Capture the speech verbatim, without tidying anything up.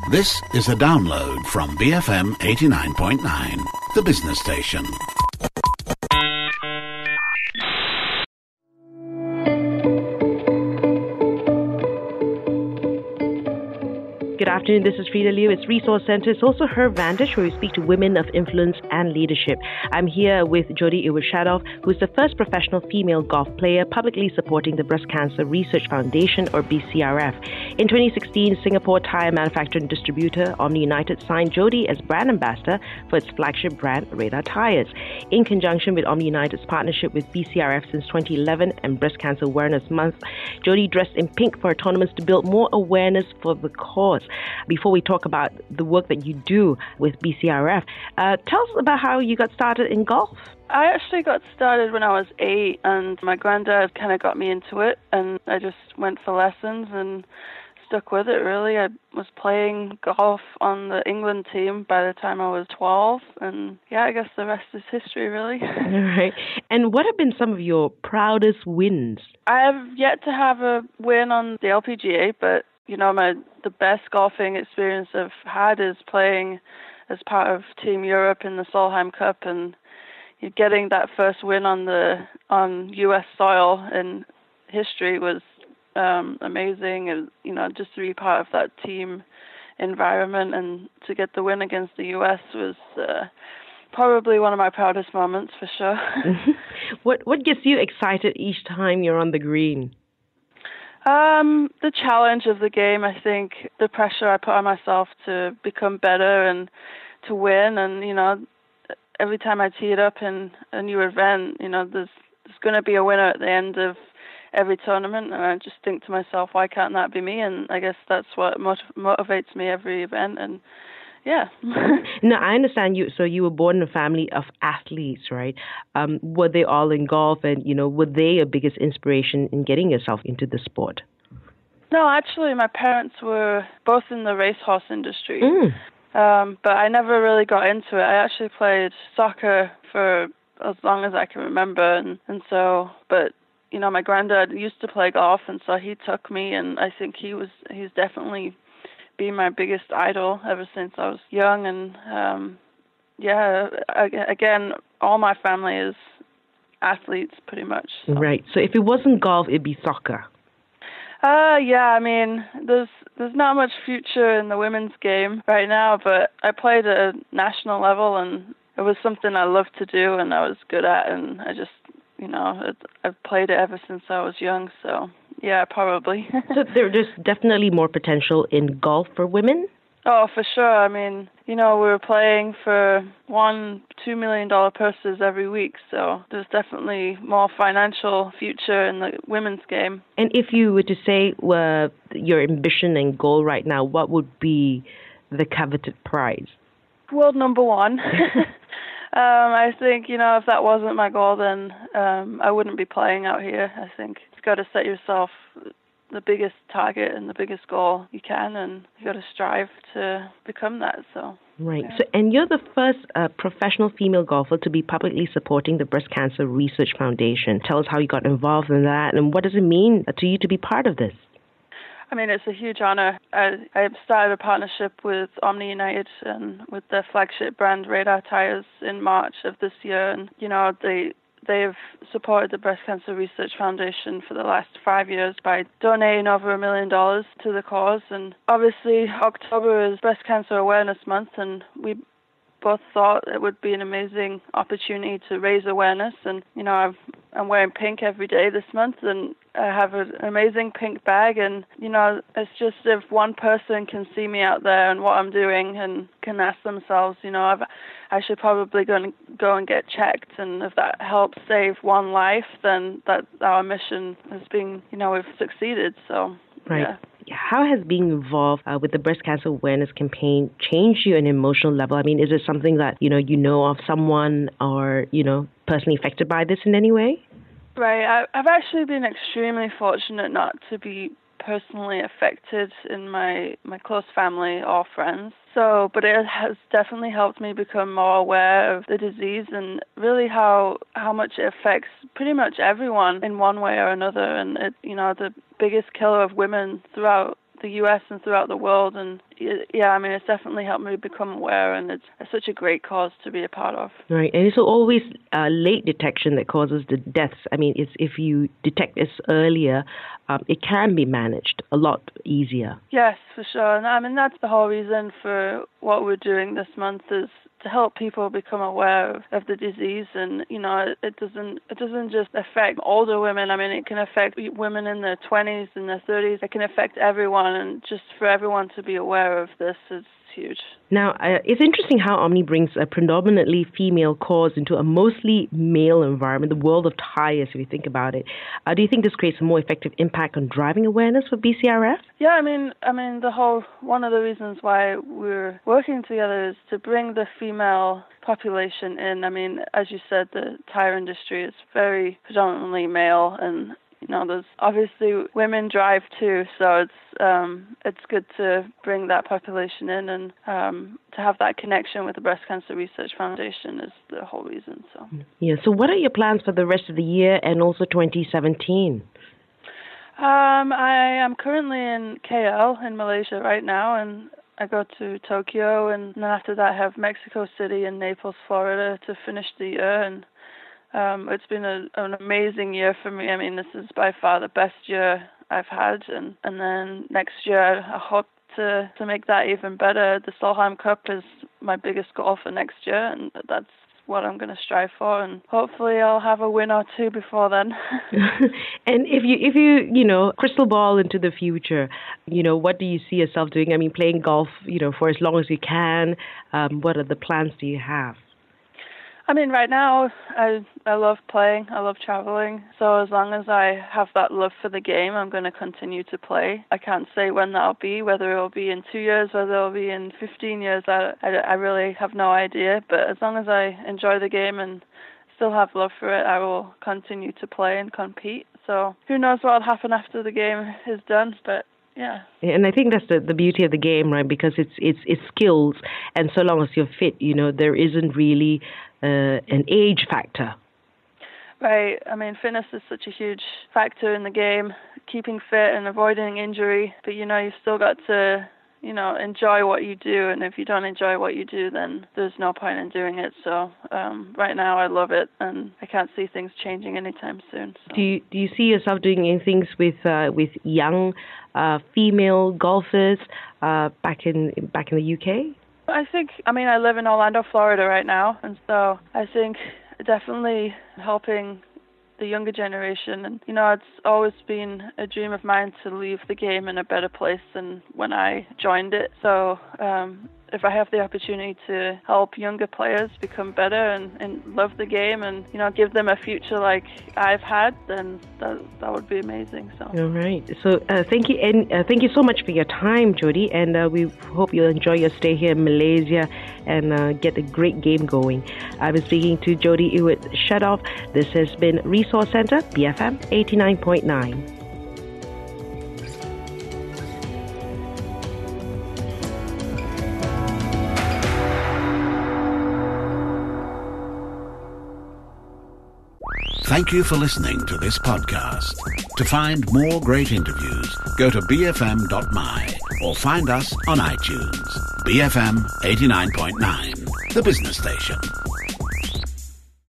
This is a download from B F M eighty-nine point nine, the business station. Good afternoon, this is Frida Liu. It's Resource Center. It's also Her Vantage, where we speak to women of influence and leadership. I'm here with Jody Iwashadov, who's the first professional female golf player publicly supporting the Breast Cancer Research Foundation, or B C R F. In twenty sixteen, Singapore tire manufacturer and distributor Omni United signed Jody as brand ambassador for its flagship brand, Radar Tires. In conjunction with Omni United's partnership with B C R F since twenty eleven and Breast Cancer Awareness Month, Jody dressed in pink for her tournaments to build more awareness for the cause. Before we talk about the work that you do with B C R F, uh, tell us about how you got started in golf. I actually got started when I was eight, and my granddad kind of got me into it, and I just went for lessons and stuck with it, really. I was playing golf on the England team by the time I was twelve, and yeah, I guess the rest is history, really. All right. And what have been some of your proudest wins? I have yet to have a win on the L P G A, but you know, my the best golfing experience I've had is playing as part of Team Europe in the Solheim Cup, and getting that first win on the on U S soil in history was um, amazing. And you know, just to be part of that team environment and to get the win against the U S was uh, probably one of my proudest moments for sure. What what gets you excited each time you're on the green? Um, the challenge of the game, I think, the pressure I put on myself to become better and to win. And, you know, every time I tee it up in a new event, you know, there's, there's going to be a winner at the end of every tournament. And I just think to myself, why can't that be me? And I guess that's what motiv- motivates me every event. And yeah. No, I understand you. So you were born in a family of athletes, right? Um, were they all in golf, and you know, were they your biggest inspiration in getting yourself into the sport? No, actually, my parents were both in the racehorse industry, Mm. um, but I never really got into it. I actually played soccer for as long as I can remember, and, and so, but you know, my granddad used to play golf, and so he took me, and I think he was he's definitely been my biggest idol ever since I was young. And um yeah again, all my family is athletes pretty much, so. Right, so if it wasn't golf, it'd be soccer. Uh yeah, I mean, there's there's not much future in the women's game right now, but I played at a national level, and it was something I loved to do and I was good at, and I just, you know, it, I've played it ever since I was young, so yeah, probably. So there's definitely more potential in golf for women? Oh, for sure. I mean, you know, we were playing for one, two million dollar purses every week, so there's definitely more financial future in the women's game. And if you were to say uh, your ambition and goal right now, what would be the coveted prize? World number one. Um, I think, you know, if that wasn't my goal, then um, I wouldn't be playing out here. I think you've got to set yourself the biggest target and the biggest goal you can, and you've got to strive to become that. So Right. Yeah. So, and you're the first uh, professional female golfer to be publicly supporting the Breast Cancer Research Foundation. Tell us how you got involved in that, and what does it mean to you to be part of this? I mean, it's a huge honor. I, I started a partnership with Omni United and with their flagship brand Radar Tires in March of this year. And, you know, they, they've supported the Breast Cancer Research Foundation for the last five years by donating over a million dollars to the cause. And obviously, October is Breast Cancer Awareness Month, and we both thought it would be an amazing opportunity to raise awareness. And, you know, I've, I'm wearing pink every day this month, and I have an amazing pink bag. And, you know, it's just if one person can see me out there and what I'm doing and can ask themselves, you know, I've, I should probably go and, go and get checked. And if that helps save one life, then that our mission has been, you know, we've succeeded. So, right. Yeah. How has being involved uh, with the breast cancer awareness campaign changed you on an emotional level? I mean, is it something that, you know, you know of someone or, you know, personally affected by this in any way? Right. I, I've actually been extremely fortunate not to be personally affected in my, my close family or friends. So, but it has definitely helped me become more aware of the disease and really how how much it affects pretty much everyone in one way or another. And it, you know, the biggest killer of women throughout the U S and throughout the world. And yeah, I mean, it's definitely helped me become aware, and it's, it's such a great cause to be a part of. Right, and it's always uh, late detection that causes the deaths. I mean, it's, if you detect this earlier, um, it can be managed a lot easier. Yes, for sure. And I mean, that's the whole reason for what we're doing this month, is to help people become aware of, of the disease. And you know, it, it doesn't it doesn't just affect older women. I mean, it can affect women in their twenties and their thirties. It can affect everyone, and just for everyone to be aware of this is huge. Now, uh, it's interesting how Omni brings a predominantly female cause into a mostly male environment, the world of tires, if you think about it. Uh, do you think this creates a more effective impact on driving awareness for B C R F? Yeah, I mean, I mean, the whole one of the reasons why we're working together is to bring the female population in. I mean, as you said, the tire industry is very predominantly male, and you know, there's obviously women drive too, so it's um, it's good to bring that population in, and um, to have that connection with the Breast Cancer Research Foundation is the whole reason. So yeah. So what are your plans for the rest of the year and also twenty seventeen? Um, I am currently in K L in Malaysia right now, and I go to Tokyo, and then after that I have Mexico City and Naples, Florida to finish the year. And Um, it's been a, an amazing year for me. I mean, this is by far the best year I've had, and, and then next year I hope to, to make that even better. The Solheim Cup is my biggest goal for next year, and that's what I'm going to strive for, and hopefully I'll have a win or two before then. And if you, if you, you know, crystal ball into the future, you know, what do you see yourself doing? I mean, playing golf, you know, for as long as you can. Um, what are the plans do you have? I mean, right now, I I love playing. I love traveling. So as long as I have that love for the game, I'm going to continue to play. I can't say when that'll be, whether it'll be in two years, whether it'll be in fifteen years. I, I, I really have no idea. But as long as I enjoy the game and still have love for it, I will continue to play and compete. So who knows what will happen after the game is done, but yeah. And I think that's the, the beauty of the game, right? Because it's it's it's skills, and so long as you're fit, you know, there isn't really uh, an age factor. Right. I mean, fitness is such a huge factor in the game, keeping fit and avoiding injury. But, you know, you've still got to, you know, enjoy what you do. And if you don't enjoy what you do, then there's no point in doing it. So um, right now I love it, and I can't see things changing anytime soon. So. Do you, do you see yourself doing any things with uh, with young uh, female golfers uh, back in back in the U K? I think, I mean, I live in Orlando, Florida right now, and so I think definitely helping the younger generation. And, you know, it's always been a dream of mine to leave the game in a better place than when I joined it. So um, if I have the opportunity to help younger players become better and, and love the game and, you know, give them a future like I've had, then that, that would be amazing. So. All right. So uh, thank you. And uh, thank you so much for your time, Jody. And uh, we hope you'll enjoy your stay here in Malaysia and uh, get a great game going. I've been speaking to Jody Iwet-Shadoff. This has been Resource Center, B F M eighty-nine point nine. Thank you for listening to this podcast. To find more great interviews, go to b f m dot m y or find us on iTunes. B F M eighty-nine point nine, the business station.